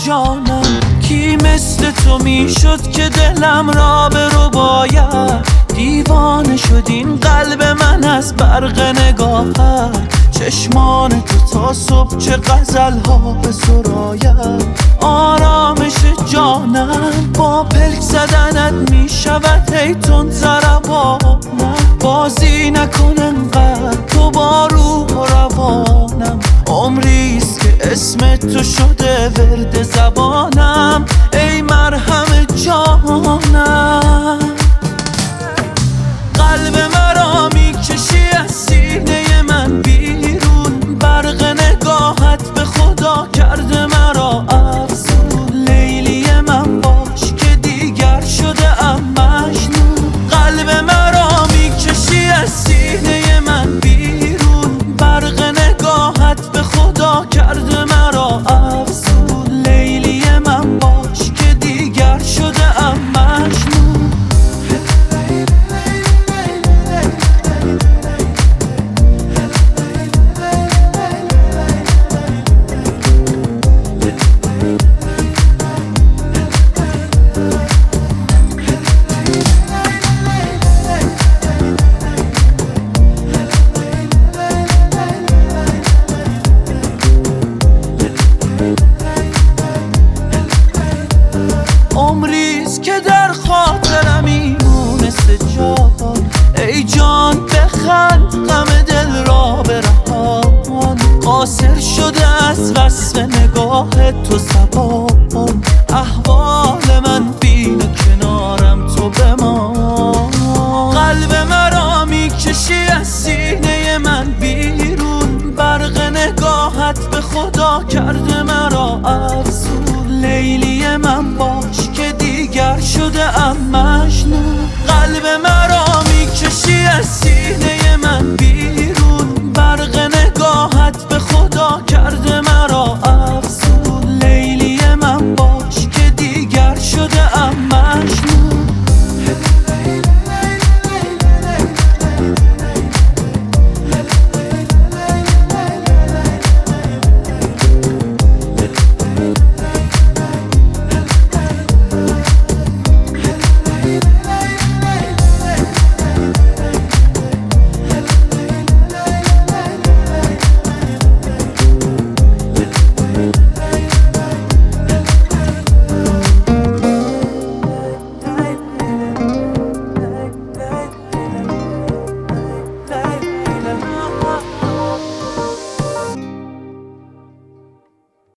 جانم کی مثل تو میشد که دلم را به رو باید دیوانه شد این قلب من از برق نگاهت چشمان تو تا صبح چه غزل ها به سراید آرامش جانم با پلک زدنت میشود هی تند ضربانم بازی نکن انقدر تو با روح و روانم عمریست که اسم تو شده ورد زبانم ای مرهم